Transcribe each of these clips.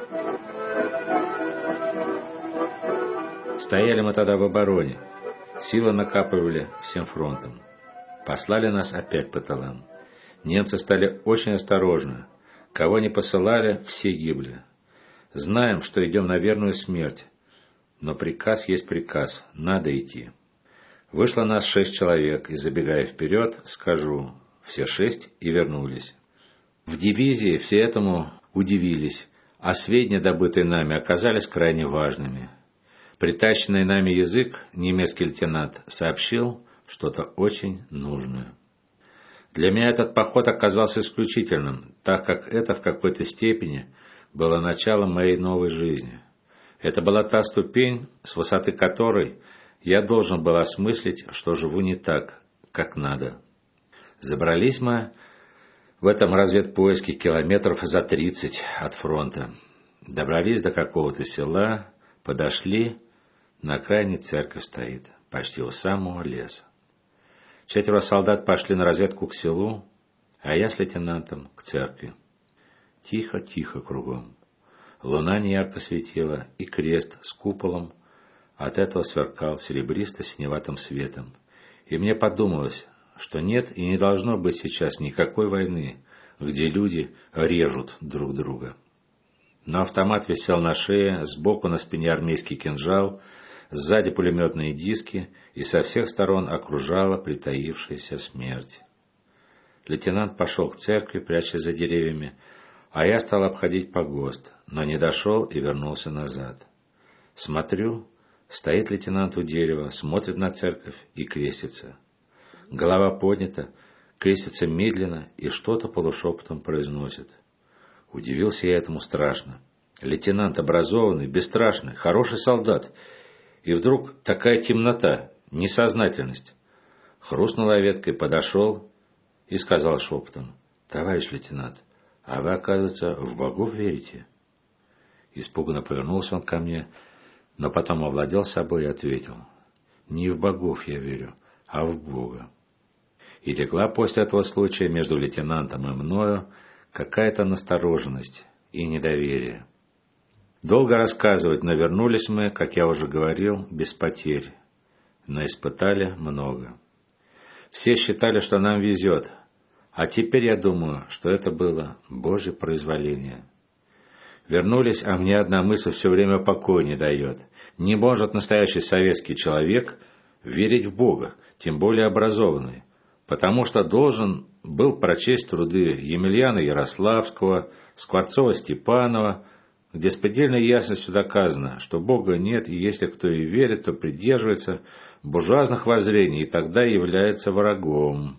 Стояли мы тогда в обороне, силы накапливали всем фронтом. Послали нас опять по тылам. Немцы стали очень осторожны. Кого не посылали, все гибли. Знаем, что идем на верную смерть, но приказ есть приказ, надо идти. Вышло нас 6 человек, и, забегая вперед, скажу, все 6 и вернулись. В дивизии все этому удивились, а сведения, добытые нами, оказались крайне важными. Притащенный нами язык немецкий лейтенант сообщил что-то очень нужное. Для меня этот поход оказался исключительным, так как это в какой-то степени было началом моей новой жизни. Это была та ступень, с высоты которой я должен был осмыслить, что живу не так, как надо. Забрались мы в этом разведпоиске километров за 30 от фронта. Добрались до какого-то села, подошли, на окраине церковь стоит, почти у самого леса. 4 солдат пошли на разведку к селу, а я с лейтенантом к церкви. Тихо-тихо кругом. Луна неярко светила, и крест с куполом от этого сверкал серебристо-синеватым светом. И мне подумалось, что нет и не должно быть сейчас никакой войны, где люди режут друг друга. Но автомат висел на шее, сбоку на спине армейский кинжал, сзади пулеметные диски, и со всех сторон окружала притаившаяся смерть. Лейтенант пошел к церкви, прячась за деревьями, а я стал обходить погост, но не дошел и вернулся назад. Смотрю, стоит лейтенант у дерева, смотрит на церковь и крестится. Голова поднята, крестится медленно и что-то полушепотом произносит. Удивился я этому страшно. Лейтенант образованный, бесстрашный, хороший солдат. И вдруг такая темнота, несознательность. Хрустнула веткой, подошел и сказал шепотом: «Товарищ лейтенант, а вы, оказывается, в богов верите?» Испуганно повернулся он ко мне, но потом овладел собой и ответил: «Не в богов я верю, а в Бога». И легла после этого случая между лейтенантом и мною какая-то настороженность и недоверие. Долго рассказывать, но вернулись мы, как я уже говорил, без потерь, но испытали много. Все считали, что нам везет, а теперь я думаю, что это было Божье произволение. Вернулись, а мне одна мысль все время покоя не дает. Не может настоящий советский человек верить в Бога, тем более образованный, потому что должен был прочесть труды Емельяна Ярославского, Скворцова-Степанова, где с предельной ясностью доказано, что Бога нет, и если кто и верит, то придерживается буржуазных воззрений, и тогда является врагом.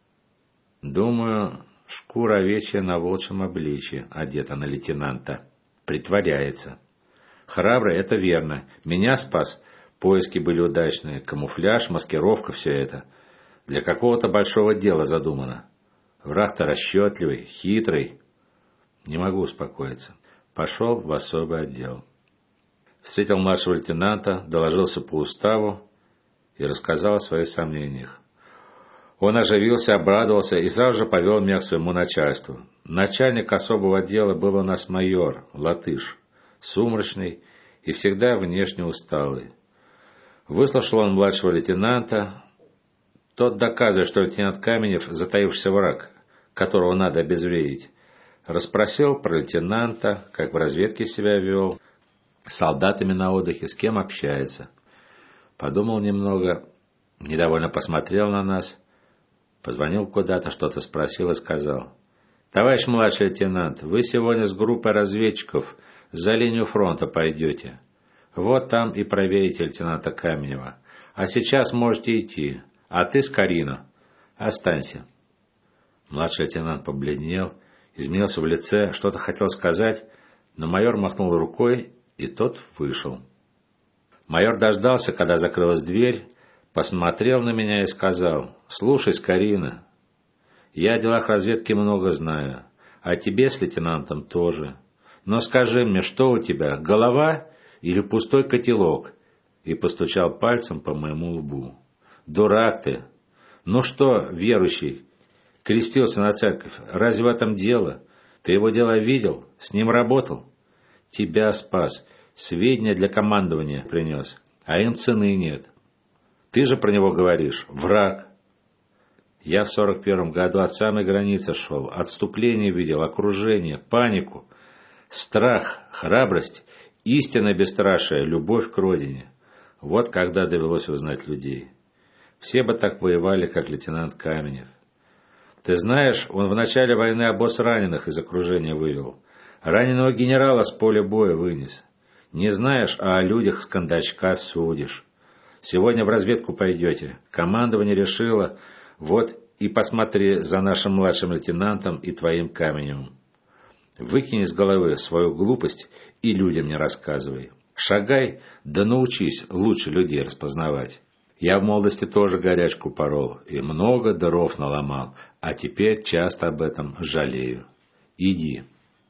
Думаю, шкура овечья на волчьем обличье одета на лейтенанта. Притворяется. Храбрый — это верно. Меня спас. Поиски были удачные. Камуфляж, маскировка — все это. Для какого-то большого дела задумано. Враг-то расчетливый, хитрый. Не могу успокоиться. Пошел в особый отдел. Встретил младшего лейтенанта, доложился по уставу и рассказал о своих сомнениях. Он оживился, обрадовался и сразу же повел меня к своему начальству. Начальник особого отдела был у нас майор, латыш, сумрачный и всегда внешне усталый. Выслушал он младшего лейтенанта. Тот, доказывая, что лейтенант Каменев — затаившийся враг, которого надо обезвредить, расспросил про лейтенанта, как в разведке себя вел, с солдатами на отдыхе, с кем общается. Подумал немного, недовольно посмотрел на нас, позвонил куда-то, что-то спросил и сказал: «Товарищ младший лейтенант, вы сегодня с группой разведчиков за линию фронта пойдете. Вот там и проверите лейтенанта Каменева. А сейчас можете идти, а ты, Скорина, останься». Младший лейтенант побледнел, изменился в лице, что-то хотел сказать, но майор махнул рукой, и тот вышел. Майор дождался, когда закрылась дверь, посмотрел на меня и сказал: «Слушай, Скорина, я о делах разведки много знаю, а тебе с лейтенантом тоже. Но скажи мне, что у тебя, голова или пустой котелок?» И постучал пальцем по моему лбу. «Дурак ты! Ну что, верующий, крестился на церковь, разве в этом дело? Ты его дело видел? С ним работал? Тебя спас, сведения для командования принес, а им цены нет. Ты же про него говоришь, враг. Я в 41-м году от самой границы шел, отступление видел, окружение, панику, страх, храбрость, истинное бесстрашие, любовь к родине. Вот когда довелось узнать людей. Все бы так воевали, как лейтенант Каменев. Ты знаешь, он в начале войны обоз раненых из окружения вывел. Раненого генерала с поля боя вынес. Не знаешь, а о людях с кондачка судишь. Сегодня в разведку пойдете. Командование решило, вот и посмотри за нашим младшим лейтенантом и твоим Каменевым. Выкини из головы свою глупость и людям не рассказывай. Шагай, да научись лучше людей распознавать. Я в молодости тоже горячку порол и много дров наломал, а теперь часто об этом жалею. Иди.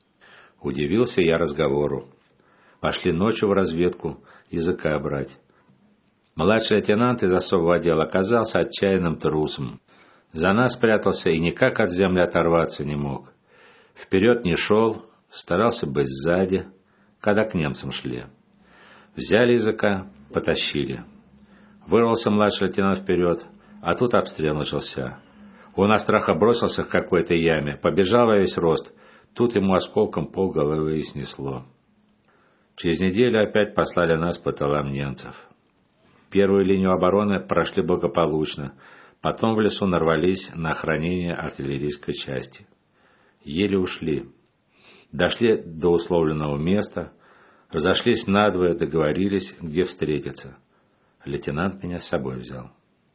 Удивился я разговору. Пошли ночью в разведку языка брать. Младший лейтенант из особого отдела оказался отчаянным трусом. За нас прятался и никак от земли оторваться не мог. Вперед не шел, старался быть сзади, когда к немцам шли. Взяли языка, потащили. Вырвался младший лейтенант вперед, а тут обстрел начался. Он от страха бросился к какой-то яме, побежал во весь рост. Тут ему осколком полголовы и снесло. Через неделю опять послали нас по тылам немцев. Первую линию обороны прошли благополучно, потом в лесу нарвались на охранение артиллерийской части. Еле ушли. Дошли до условленного места, разошлись надвое, договорились, где встретиться. Лейтенант меня с собой взял.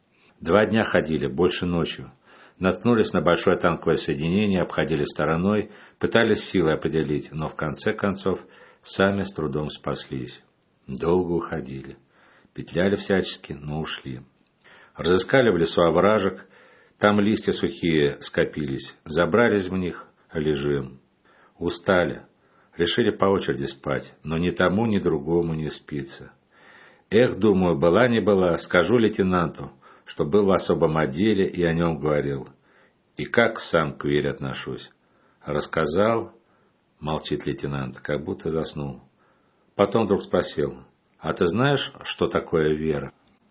2 дня ходили, больше ночью. Наткнулись на большое танковое соединение, обходили стороной, пытались силой определить, но в конце концов сами с трудом спаслись. Долго уходили. Петляли всячески, но ушли. Разыскали в лесу овражек, там листья сухие скопились, забрались в них, лежим. Устали, решили по очереди спать, но ни тому, ни другому не спится. Эх, думаю, была не была, скажу лейтенанту, что был в особом отделе и о нем говорил. И как сам к вере отношусь. Рассказал, молчит лейтенант, как будто заснул. Потом вдруг спросил, а ты знаешь, что такое вера?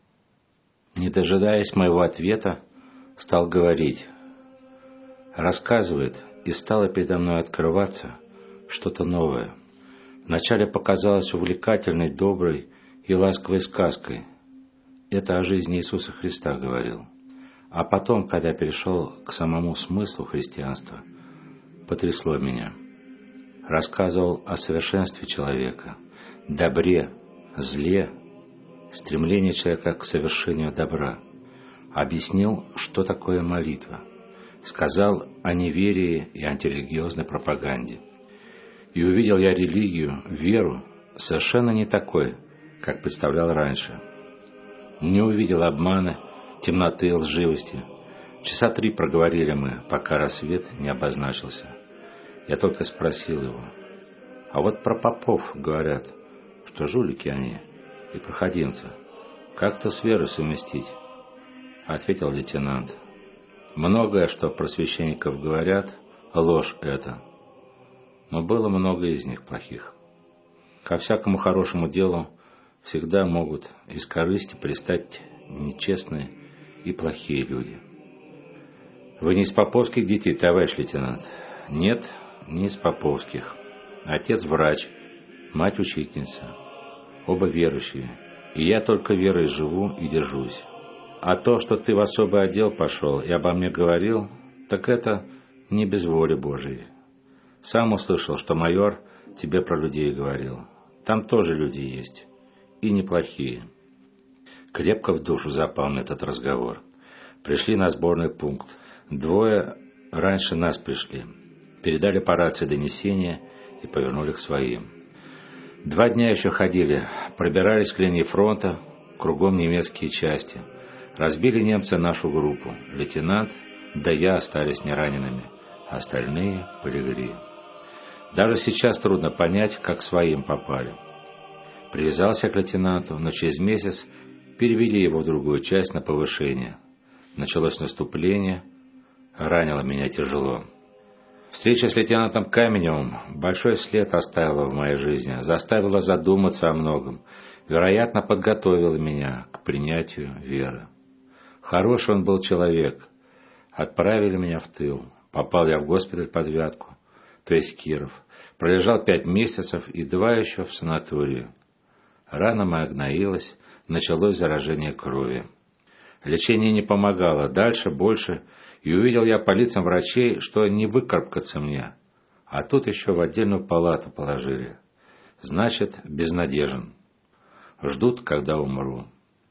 Не дожидаясь моего ответа, стал говорить. Рассказывает, и стало передо мной открываться что-то новое. Вначале показалось увлекательной, доброй и ласковой сказкой. Это о жизни Иисуса Христа говорил. А потом, когда перешел к самому смыслу христианства, потрясло меня. Рассказывал о совершенстве человека, добре, зле, стремлении человека к совершению добра. Объяснил, что такое молитва. Сказал о неверии и антирелигиозной пропаганде. И увидел я религию, веру, совершенно не такой, как представлял раньше. Не увидел обмана, темноты, лживости. Часа 3 проговорили мы, пока рассвет не обозначился. Я только спросил его, а вот про попов говорят, что жулики они и проходимцы. Как-то с верой совместить? Ответил лейтенант. Многое, что про священников говорят, ложь это. Но было много из них плохих. Ко всякому хорошему делу всегда могут из корысти пристать нечестные и плохие люди. Вы не из поповских детей, товарищ лейтенант? Нет, не из поповских. Отец врач, мать учительница. Оба верующие. И я только верой живу и держусь. А то, что ты в особый отдел пошел и обо мне говорил, так это не без воли Божией. Сам услышал, что майор тебе про людей говорил. Там тоже люди есть. И неплохие. Крепко в душу запал на этот разговор. Пришли на сборный пункт. 2 раньше нас пришли. Передали по рации донесения и повернули к своим. 2 дня еще ходили, пробирались к линии фронта, кругом немецкие части. Разбили немцы нашу группу. Лейтенант, да я остались неранеными. Остальные полегли. Даже сейчас трудно понять, как своим попали. Привязался к лейтенанту, но через месяц перевели его в другую часть на повышение. Началось наступление, ранило меня тяжело. Встреча с лейтенантом Каменевым большой след оставила в моей жизни, заставила задуматься о многом, вероятно, подготовила меня к принятию веры. Хороший он был человек. Отправили меня в тыл. Попал я в госпиталь под Вятку, то есть Киров. Пролежал 5 месяцев и 2 еще в санатории. Рана моя гноилась, началось заражение крови. Лечение не помогало, дальше больше, и увидел я по лицам врачей, что не выкарабкаться мне. А тут еще в отдельную палату положили. Значит, безнадежен. Ждут, когда умру.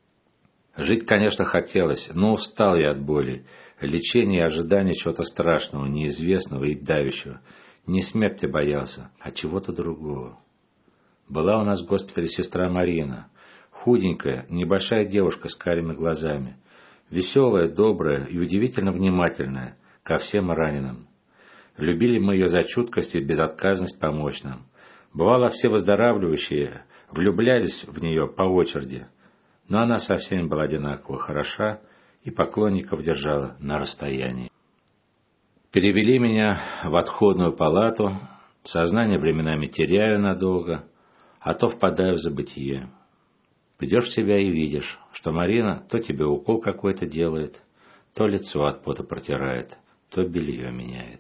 Жить, конечно, хотелось, но устал я от боли, лечения и ожидания чего-то страшного, неизвестного и давящего. Не смерти боялся, а чего-то другого. Была у нас в госпитале сестра Марина, худенькая, небольшая девушка с карими глазами, веселая, добрая и удивительно внимательная ко всем раненым. Любили мы ее за чуткость и безотказность помочь нам. Бывало, все выздоравливающие влюблялись в нее по очереди, но она со всеми была одинаково хороша и поклонников держала на расстоянии. Перевели меня в отходную палату, сознание временами теряю надолго, а то впадаю в забытье. Придешь в себя и видишь, что Марина то тебе укол какой-то делает, то лицо от пота протирает, то белье меняет.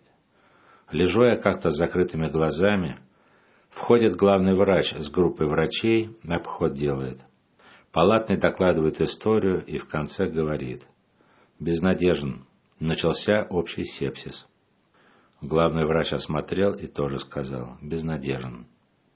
Лежу я как-то с закрытыми глазами, входит главный врач с группой врачей, обход делает. Палатный докладывает историю и в конце говорит: безнадежен, начался общий сепсис. Главный врач осмотрел и тоже сказал: безнадежен.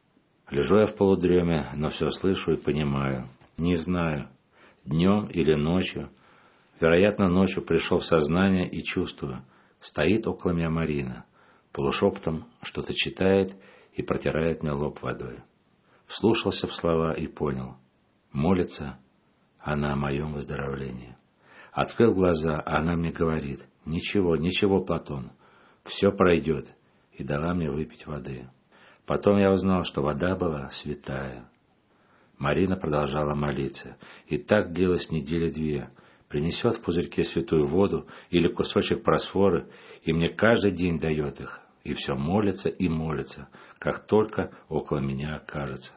Лежу я в полудреме, но все слышу и понимаю. Не знаю, днем или ночью. Вероятно, ночью пришел в сознание и чувствую. Стоит около меня Марина. Полушепотом что-то читает и протирает мне лоб водой. Вслушался в слова и понял. Молится она о моем выздоровлении. Открыл глаза, а она мне говорит: ничего, ничего, Платон, все пройдет, и дала мне выпить воды. Потом я узнал, что вода была святая. Марина продолжала молиться, и так длилось 2 недели. Принесет в пузырьке святую воду или кусочек просфоры, и мне каждый день дает их, и все молится и молится, как только около меня окажется.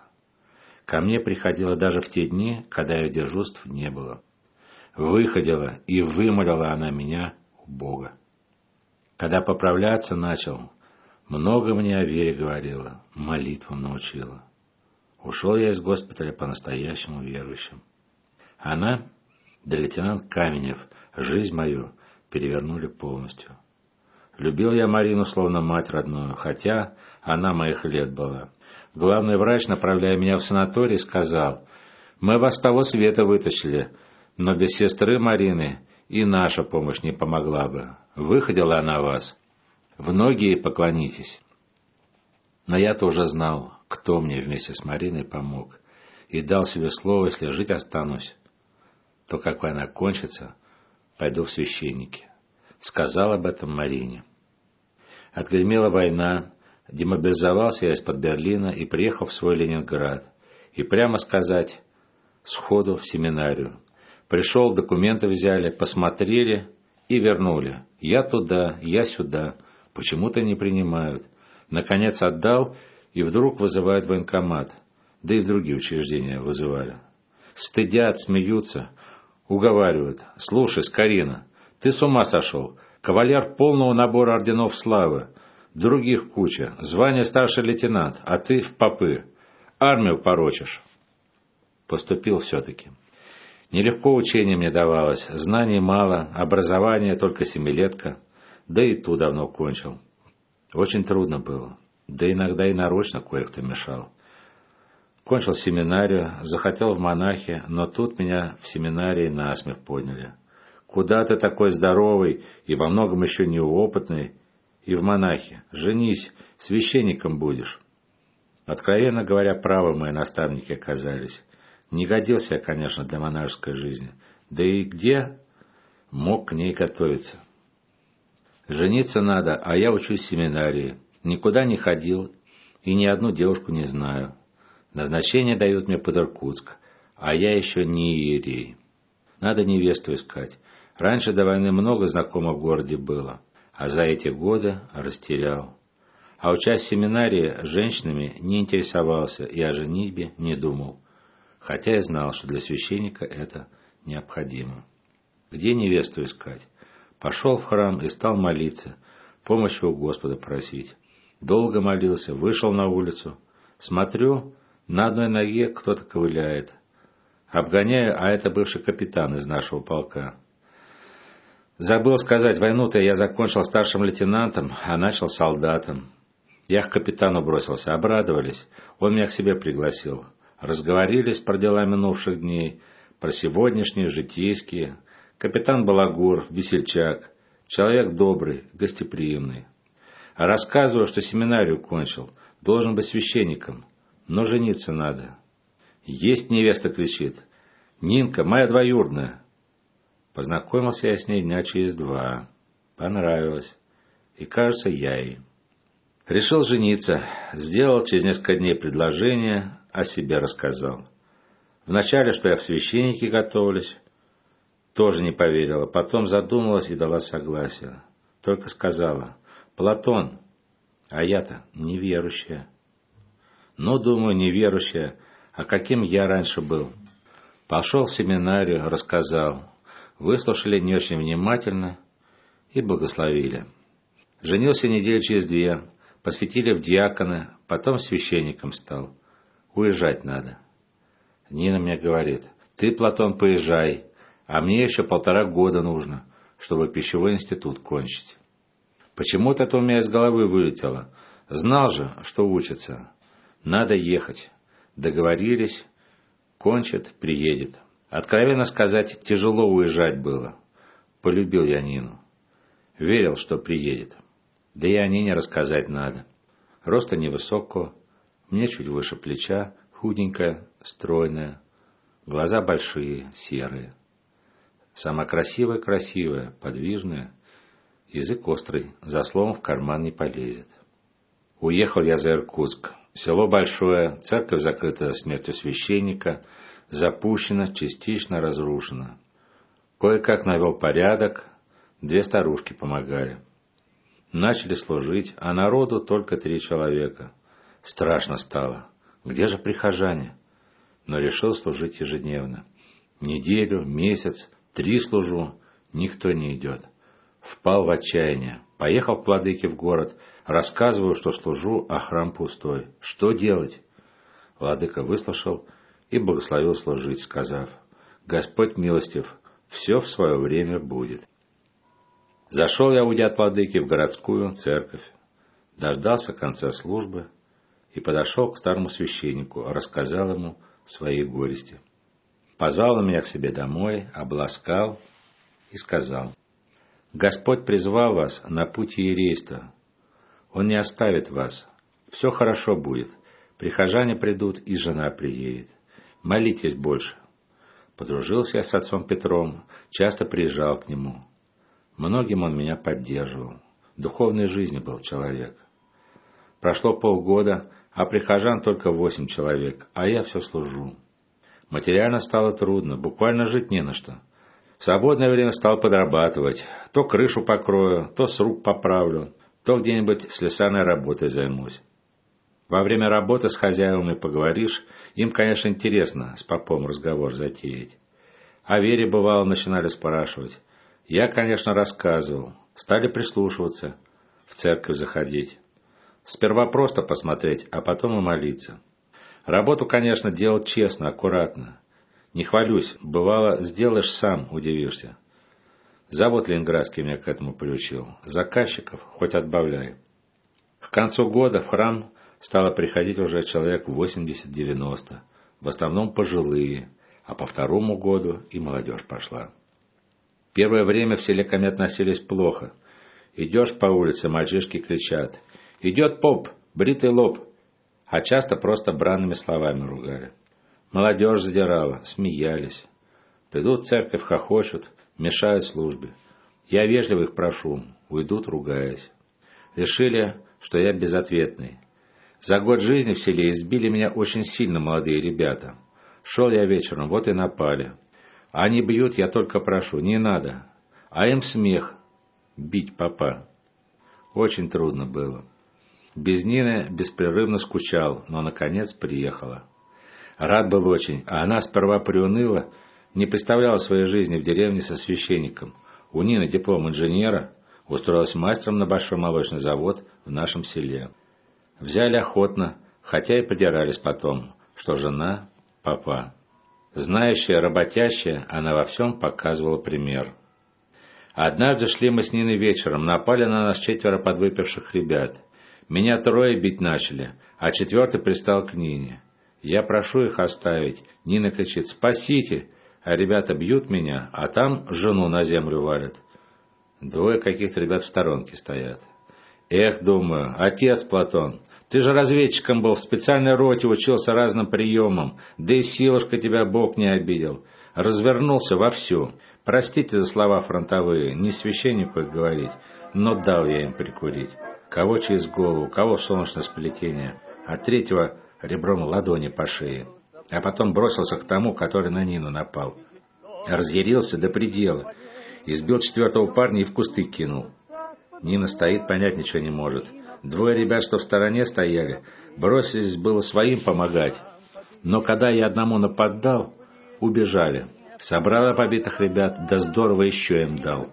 Ко мне приходила даже в те дни, когда ее дежурств не было. Выходила и вымолила она меня у Бога. Когда поправляться начал, много мне о вере говорила, молитвам научила. Ушел я из госпиталя по-настоящему верующим. Она, да лейтенант Каменев, жизнь мою перевернули полностью. Любил я Марину словно мать родную, хотя она моих лет была. Главный врач, направляя меня в санаторий, сказал: мы вас с того света вытащили, но без сестры Марины и наша помощь не помогла бы. Выходила она вас. В ноги ей поклонитесь. Но я-то уже знал, кто мне вместе с Мариной помог, и дал себе слово, если жить останусь, то, как она кончится, пойду в священники. Сказал об этом Марине. Отгремела война, демобилизовался я из-под Берлина и приехал в свой Ленинград. И прямо сказать, сходу в семинарию. Пришел, документы взяли, посмотрели и вернули. Я туда, я сюда. Почему-то не принимают. Наконец отдал, и вдруг вызывают в военкомат. Да и в другие учреждения вызывали. Стыдят, смеются, уговаривают. Слушай, Скорина, ты с ума сошел. Кавалер полного набора орденов славы. Других куча. Звание старший лейтенант, а ты в попы. Армию порочишь. Поступил все-таки. Нелегко учение мне давалось. Знаний мало, образование только 7-летка. Да и ту давно кончил. Очень трудно было. Да иногда и нарочно кое-кто мешал. Кончил семинарию, захотел в монахи, но тут меня в семинарии насмех подняли. Куда ты такой здоровый и во многом еще неопытный, и в монахи? Женись, священником будешь. Откровенно говоря, правы мои наставники оказались. Не годился я, конечно, для монашеской жизни. Да и где мог к ней готовиться? Жениться надо, а я учусь в семинарии. Никуда не ходил и ни одну девушку не знаю. Назначение дают мне под Иркутск, а я еще не иерей. Надо невесту искать. Раньше до войны много знакомых в городе было. а за эти годы растерял. А учась в семинарии, женщинами не интересовался и о женитьбе не думал, хотя и знал, что для священника это необходимо. Где невесту искать? Пошел в храм и стал молиться, помощи у Господа просить. Долго молился, вышел на улицу. Смотрю, на одной ноге кто-то ковыляет. Обгоняю, а это бывший капитан из нашего полка. Забыл сказать, войну-то я закончил старшим лейтенантом, а начал солдатом. Я к капитану бросился, обрадовались. Он меня к себе пригласил. Разговорились про дела минувших дней, про сегодняшние, житейские. Капитан балагур, весельчак, человек добрый, гостеприимный. А рассказываю, что семинарию кончил, должен быть священником, но жениться надо. Есть невеста, кричит. Нинка, моя двоюродная. Познакомился я с ней дня через 2. Понравилось. И, кажется, я ей. Решил жениться. Сделал через несколько дней предложение, о себе рассказал. Вначале, что я в священнике готовлюсь, тоже не поверила. Потом задумалась и дала согласие. Только сказала: Платон, а я-то неверующая. Ну, думаю, неверующая. А каким я раньше был? Пошел в семинарию, рассказал. Выслушали не очень внимательно и благословили. Женился недели через 2, посвятили в диаконы, потом священником стал. Уезжать надо. Нина мне говорит: ты, Платон, поезжай, а мне еще 1,5 года нужно, чтобы пищевой институт кончить. Почему-то это у меня из головы вылетело. Знал же, что учится. Надо ехать. Договорились. Кончит, приедет. Откровенно сказать, тяжело уезжать было. Полюбил я Нину. Верил, что приедет. Да и о Нине рассказать надо. Роста невысокого, мне чуть выше плеча, худенькая, стройная. Глаза большие, серые. Сама красивая, подвижная. Язык острый, за словом в карман не полезет. Уехал я за Иркутск. Село большое, церковь закрыта смертью священника, запущена, частично разрушена. Кое-как навел порядок, 2 старушки помогали. Начали служить, а народу только 3 человека. Страшно стало. Где же прихожане? Но решил служить ежедневно. Неделю, месяц, 3 служу, никто не идет. Впал в отчаяние. Поехал к владыке в город. Рассказываю, что служу, а храм пустой. Что делать? Владыка выслушал и благословил служить, сказав: Господь милостив, все в свое время будет. Зашел я, уйдя от владыки, в городскую церковь. Дождался конца службы и подошел к старому священнику, рассказал ему свои горести. Позвал он меня к себе домой, обласкал и сказал: Господь призвал вас на путь иерейства. Он не оставит вас. Все хорошо будет. Прихожане придут, и жена приедет. Молитесь больше. Подружился я с отцом Петром, часто приезжал к нему. Многим он меня поддерживал. В духовной жизни был человек. Прошло полгода, а прихожан только 8 человек, а я все служу. Материально стало трудно, буквально жить не на что. В свободное время стал подрабатывать. То крышу покрою, то сруб поправлю, то где-нибудь слесарной работой займусь. Во время работы с хозяевами поговоришь, им, конечно, интересно с попом разговор затеять. О вере, бывало, начинали спрашивать. Я, конечно, рассказывал. Стали прислушиваться, в церковь заходить. Сперва просто посмотреть, а потом и молиться. Работу, конечно, делал честно, аккуратно. Не хвалюсь, бывало, сделаешь сам, удивишься. Завод ленинградский меня к этому приучил. Заказчиков хоть отбавляй. К концу года в храм стало приходить уже человек 80-90, в основном пожилые, а по 2-му году и молодежь пошла. Первое время в селе ко мне относились плохо. Идешь по улице, мальчишки кричат: «Идет поп, бритый лоб!» А часто просто бранными словами ругали. Молодежь задирала, смеялись. Придут в церковь, хохочут, мешают службе. Я вежливо их прошу, уйдут, ругаясь. Решили, что я безответный. За год жизни в селе избили меня очень сильно молодые ребята. Шел я вечером, вот и напали. Они бьют, я только прошу, не надо. А им смех, бить попа. Очень трудно было. Без Нины беспрерывно скучал, но, наконец, приехала. Рад был очень, а она сперва приуныла, не представляла своей жизни в деревне со священником. У Нины диплом инженера, устроилась мастером на большой молочный завод в нашем селе. Взяли охотно, хотя и придирались потом, что жена – папа. Знающая, работящая, она во всем показывала пример. Однажды шли мы с Ниной вечером, напали на нас 4 подвыпивших ребят. Меня 3 бить начали, а 4 пристал к Нине. Я прошу их оставить. Нина кричит: «Спасите!» А ребята бьют меня, а там жену на землю валят. 2 каких-то ребят в сторонке стоят. Эх, думаю, отец Платон, ты же разведчиком был, в специальной роте учился разным приемам, да и силушка тебя Бог не обидел. Развернулся вовсю. Простите за слова фронтовые, не священнику их говорить, но дал я им прикурить. Кого через голову, кого в солнечное сплетение, а 3-го ребром ладони по шее. А потом бросился к тому, который на Нину напал. Разъярился до предела. Избил 4-го парня и в кусты кинул. Нина стоит, понять ничего не может. 2 ребят, что в стороне стояли, бросились было своим помогать. Но когда я одному нападал, убежали. Собрала побитых ребят, да здорово еще им дал.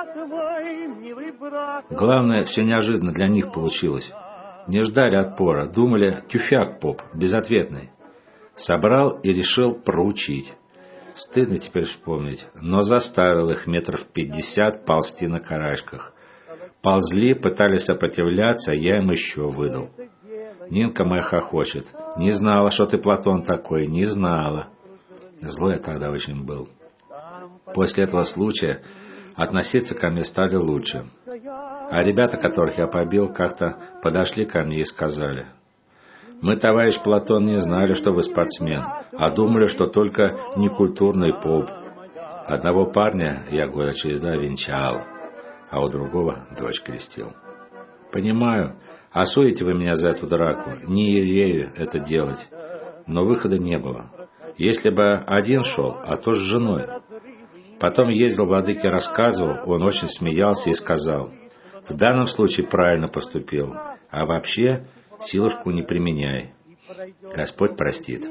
Главное, все неожиданно для них получилось. Не ждали отпора, думали, тюфяк поп, безответный. Собрал и решил проучить. Стыдно теперь вспомнить, но заставил их 50 метров ползти на карачках. Ползли, пытались сопротивляться, я им еще выдал. Нинка моя хохочет. Не знала, что ты, Платон, такой, не знала. Злой я тогда очень был. После этого случая относиться ко мне стали лучше. А ребята, которых я побил, как-то подошли ко мне и сказали: «Мы, товарищ Платон, не знали, что вы спортсмен, а думали, что только некультурный поп. Одного парня я года через 2 венчал, а у другого дочь крестил. Понимаю, осудите вы меня за эту драку, не ею это делать, но выхода не было. Если бы один шел, а то с женой». Потом ездил, владыке рассказывал, он очень смеялся и сказал: «В данном случае правильно поступил, а вообще силушку не применяй. Господь простит».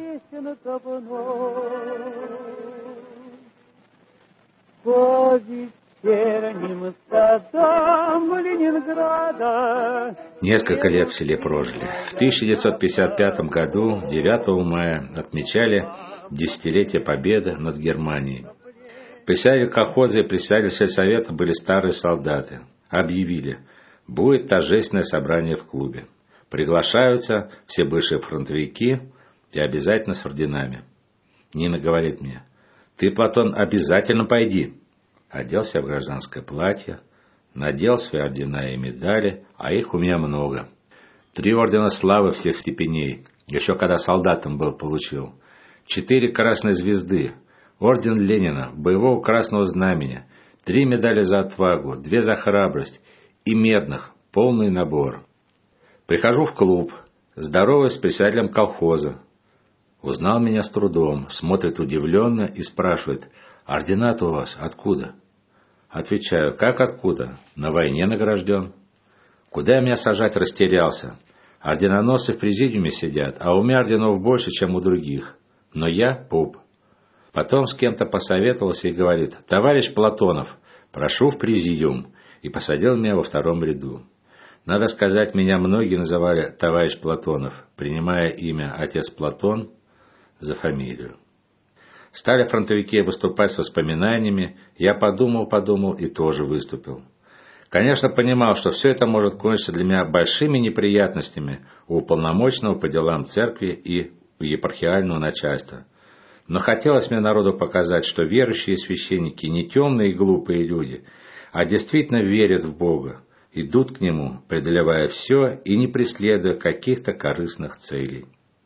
Несколько лет в селе прожили. В 1955 году, 9 мая, отмечали 10-летие победы над Германией. Председатель колхоза и председатель сельсовета были старые солдаты. Объявили: будет торжественное собрание в клубе. Приглашаются все бывшие фронтовики и обязательно с орденами. Нина говорит мне: «Ты, Платон, обязательно пойди». Оделся в гражданское платье, надел свои ордена и медали, а их у меня много. 3 ордена славы всех степеней, еще когда солдатом был, получил. 4 красной звезды, орден Ленина, боевого красного знамени, 3 медали за отвагу, 2 за храбрость и медных, полный набор. Прихожу в клуб, здороваюсь с председателем колхоза. Узнал меня с трудом, смотрит удивленно и спрашивает: «Ордена-то у вас откуда?» Отвечаю: «Как откуда? На войне награжден». Куда меня сажать, растерялся. Орденоносцы в президиуме сидят, а у меня орденов больше, чем у других. Но я поп. Потом с кем-то посоветовался и говорит: «Товарищ Платонов, прошу в президиум», и посадил меня во 2-м ряду. Надо сказать, меня многие называли товарищ Платонов, принимая имя отец Платон за фамилию. Стали фронтовики выступать с воспоминаниями, я подумал и тоже выступил. Конечно, понимал, что все это может кончиться для меня большими неприятностями у уполномоченного по делам церкви и у епархиального начальства. Но хотелось мне народу показать, что верующие священники не темные и глупые люди, а действительно верят в Бога, идут к Нему, преодолевая все и не преследуя каких-то корыстных целей.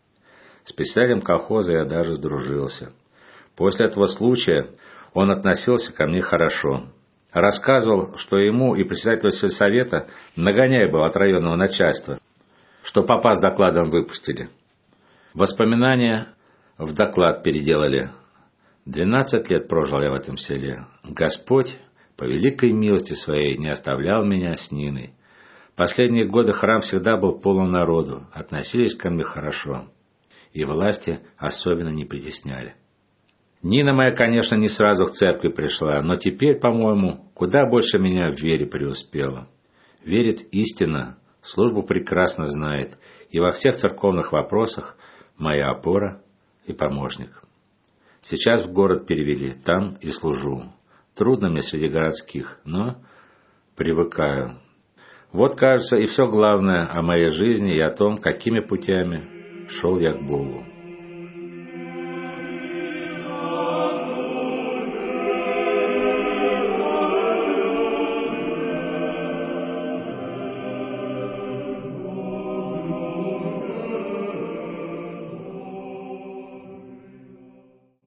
С председателем колхоза я даже сдружился. После этого случая он относился ко мне хорошо. Рассказывал, что ему и председателю сельсовета нагоняй был от районного начальства, что попа с докладом выпустили. Воспоминания в доклад переделали. 12 лет прожил я в этом селе. Господь по великой милости своей не оставлял меня с Ниной. Последние годы храм всегда был полон народу, относились ко мне хорошо, и власти особенно не притесняли. Нина моя, конечно, не сразу к церкви пришла, но теперь, по-моему, куда больше меня в вере преуспела. Верит истинно, службу прекрасно знает, и во всех церковных вопросах моя опора и помощник. Сейчас в город перевели, там и служу. Трудно мне среди городских, но привыкаю. Вот, кажется, и все главное о моей жизни и о том, какими путями шел я к Богу.